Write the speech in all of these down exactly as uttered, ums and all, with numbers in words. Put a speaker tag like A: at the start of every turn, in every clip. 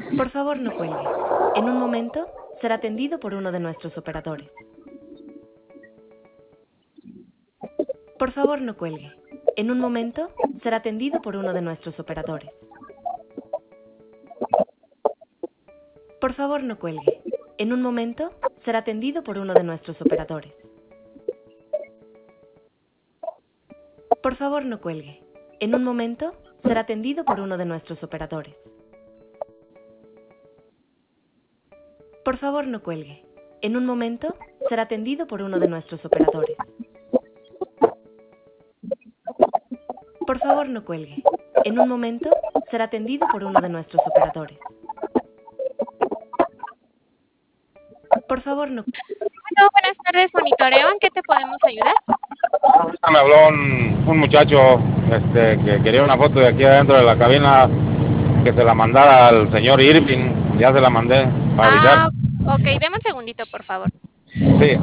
A: Por favor, no cuelgue. En un momento será atendido por uno de nuestros operadores. Por favor, no cuelgue. En un momento será atendido por uno de nuestros operadores. Por favor, no cuelgue. En un momento será atendido por uno de nuestros operadores. Por favor, no cuelgue. En un momento será atendido por uno de nuestros operadores. Por favor, no cuelgue. En un momento será atendido por uno de nuestros operadores. Por favor, no cuelgue. En un momento será atendido por uno de nuestros operadores. Por favor, no.
B: Bueno, buenas tardes, monitoreo. ¿En qué te podemos ayudar?
C: Me habló un, un muchacho este, que quería una foto de aquí adentro de la cabina, que se la mandara al señor Irving. Ya se la mandé para avisar.
B: Ah, ok, deme un segundito, por favor.
C: Sí.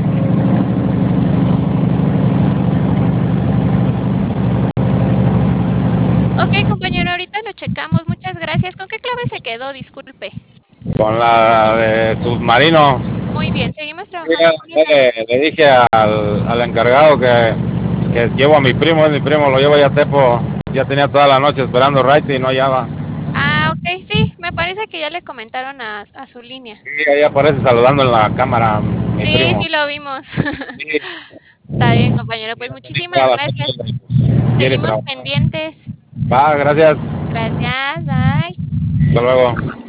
B: Ok, compañero, ahorita lo checamos. Muchas gracias. ¿Con qué clave se quedó? Disculpe.
C: Con la de submarino.
B: Muy bien, seguimos
C: Sí,
B: trabajando
C: ya-
B: con
C: ya
B: esa.
C: le, le dije al, al encargado que, que llevo a mi primo, es mi primo, lo llevo ya a Tepo. Ya tenía toda la noche esperando right y no hallaba.
B: Ah, ok, sí, me parece que ya le comentaron a, a su línea.
C: Sí, ahí aparece saludando en la cámara mi
B: Sí,
C: primo.
B: sí lo vimos.
C: Sí,
B: Está bien, compañero. Pues
C: ya tenía
B: muchísimas
C: toda la
B: gracias.
C: noche y, pues, quiere
B: Seguimos
C: trabajar.
B: pendientes.
C: Va, gracias.
B: Gracias, bye.
C: Hasta luego.